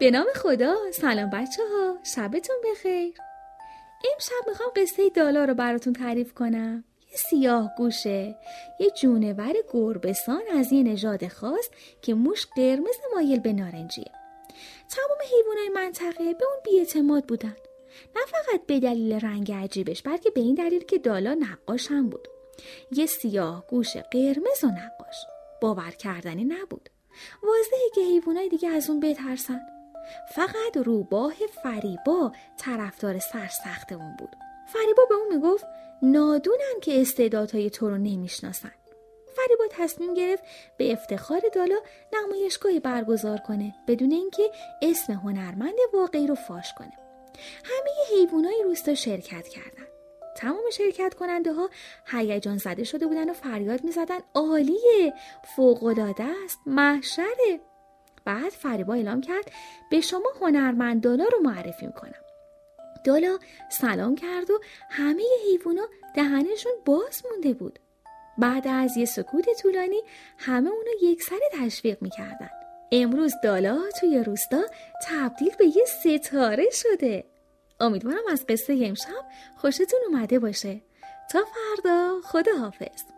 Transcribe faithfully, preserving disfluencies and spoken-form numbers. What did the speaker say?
به نام خدا. سلام بچه ها، شبتون بخیر. امشب میخوام قصه دالا رو براتون تعریف کنم. یه سیاه گوشه، یه جونور گربه‌سان از یه نژاد خاص که موش قرمز مایل به نارنجیه. تمام حیوانای منطقه به اون بی‌اعتماد بودن. نه فقط به دلیل رنگ عجیبش، بلکه به این دلیل که دالا نقاش هم بود. یه سیاه گوش قرمز و نقاش. باور کردنی نبود. واضحه که حیوانای دیگه از اون بترسن. فقط روباه فریبا طرفدار سرسخت اون بود. فریبا به اون میگفت نادونن که استعدادهای تو رو نمیشناسن. فریبا تصمیم گرفت به افتخار دالا نمایشگاهی برگزار کنه بدون اینکه اسم هنرمند واقعی رو فاش کنه. همه حیوانای روستا شرکت کردن. تمام شرکت کننده ها هیجان زده شده بودن و فریاد می زدن عالیه، فوق‌العاده است، محشره. بعد فریبا اعلام کرد به شما هنرمند دالا رو معرفی میکنم. دالا سلام کرد و همه حیوونا دهنشون باز مونده بود. بعد از یه سکوت طولانی همه اونو یکسره تشویق میکردن. امروز دالا توی روستا تبدیل به یه ستاره شده. امیدوارم از قصه امشب خوشتون اومده باشه. تا فردا، خداحافظ.